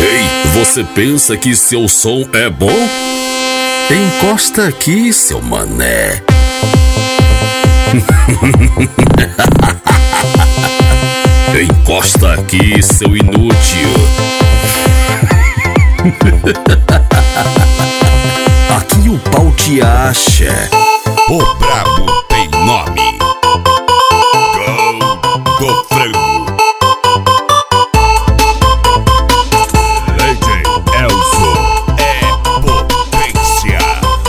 Ei, você pensa que seu som é bom? Encosta aqui, seu mané. Encosta aqui, seu inútil. Aqui o pau te acha. O brabo tem nome. Gol do frango. DJ Elzo é potência.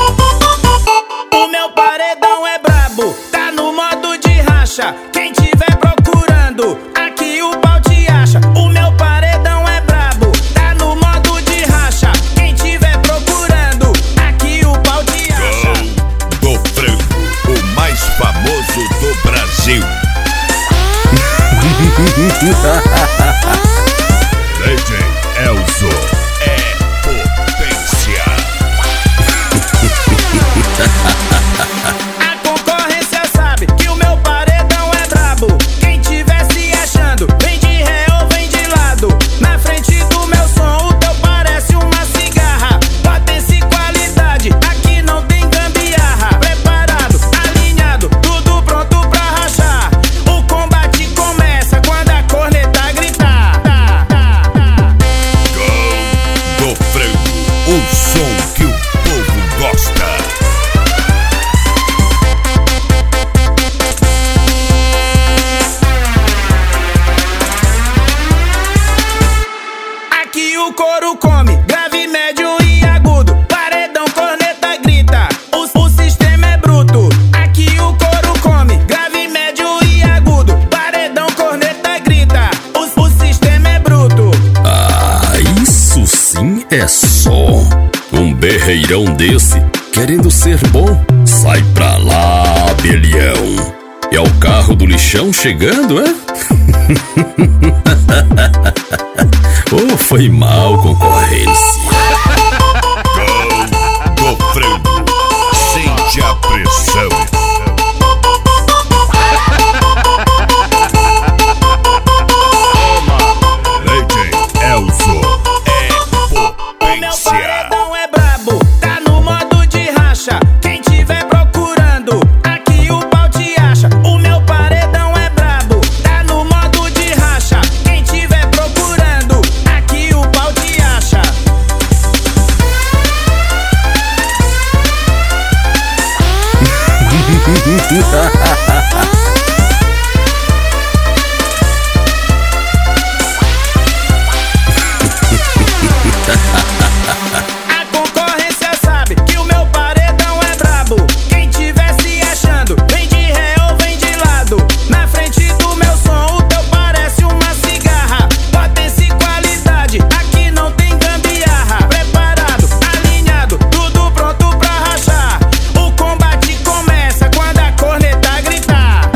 O meu paredão é brabo, tá no modo de racha. Quem tiver procurando, aqui o pau te acha. O meu paredão é brabo, tá no modo de racha. Quem tiver procurando, aqui o pau te acha. Gol do frango, o mais famoso do Brasil. DJ Elzo é potência. A concorrência sabe que o meu paredão é brabo. Quem tiver se achando, vem de ré ou vem de lado. Na frente do meu som, o teu parece uma cigarra. Potência e qualidade, aqui não tem gambiarra. Preparado, alinhado, tudo pronto pra rachar. O combate começa quando a corneta gritar. Gol do frango, o som que o povo gosta. Aqui o couro come, grave, médio e agudo. Paredão, corneta, grita, o sistema é bruto. Aqui o couro come, grave, médio e agudo. Paredão, corneta, grita, o sistema é bruto. Ah, isso sim é som. Um berreirão desse, querendo ser bom, sai pra lá, abelhão. É o carro do lixão chegando, é? Oh, foi mal, concorrência. Gol do frango, sente a pressão. DJ Elzo é Meu potência. paredão é brabo, tá no modo de racha. Quem tiver procurando, aqui o pau te acha. O meu paredão é brabo, tá no modo de racha. Quem tiver procurando, aqui o pau te acha. A concorrência sabe que o meu paredão é brabo. Quem tiver se achando, vem de ré ou vem de lado. Na frente do meu som, o teu parece uma cigarra. Potência e qualidade, aqui não tem gambiarra. Preparado, alinhado, tudo pronto pra rachar. O combate começa quando a corneta gritar.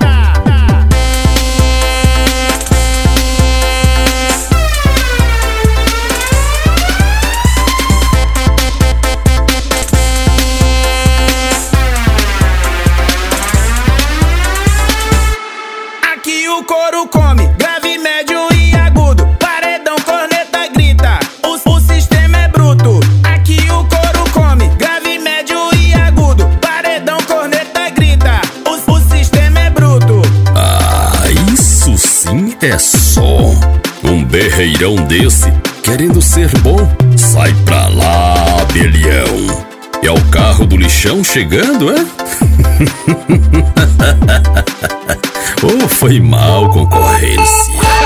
Aqui o couro come, grave, médio e agudo. Paredão, corneta, grita, o sistema é bruto. Aqui o couro come, grave, médio e agudo. Paredão, corneta, grita, o sistema é bruto. Ah, isso sim é som. Um berreirão desse, querendo ser bom, sai pra lá, abelhão. É o carro do lixão chegando, é? Oh, foi mal, concorrência.